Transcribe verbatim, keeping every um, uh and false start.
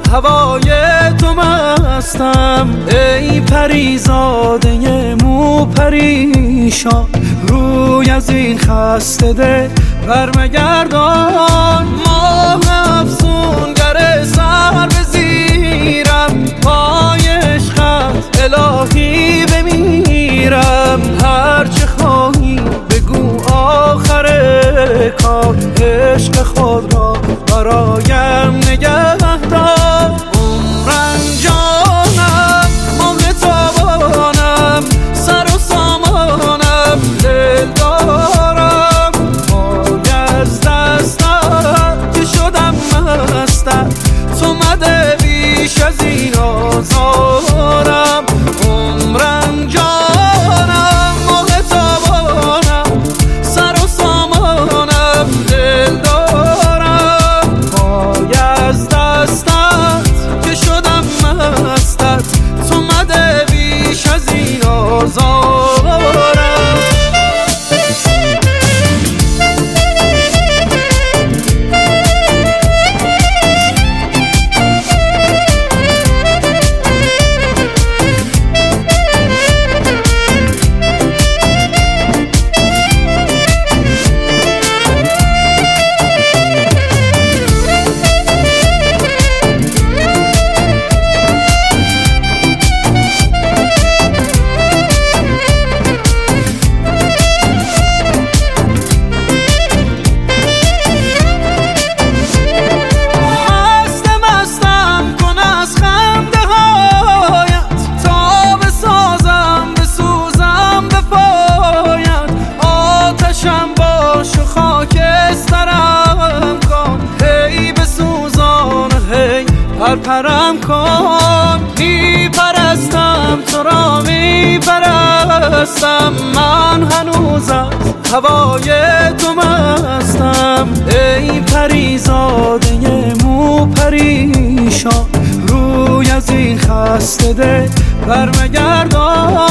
هوای تو مستم، ای پریزاده مو پریشان، روی از این خسته ده برمگردان. ماه افسونگر سر به زیرم، پای عشقت الهی بمیرم. هرچه خواهی بگو آخر کار، عشق خود را برایم نگه دار. عمرم جانم ماه تابانم، سر و سامانم دل دارم. پای از دستم که شدم مستم، تو مده بیش از این آزارم. عمرم جانم ماه تابانم، سر و سامانم دل دارم. پای از دستت که شدم مستت، تو مده بیش از این آزارم. پرپرم کن، میپرستم تو را میپرستم. من هنوز از هوای تو مستم، ای پریزاده مو پریشان، روی از این خسته ده برمگردان.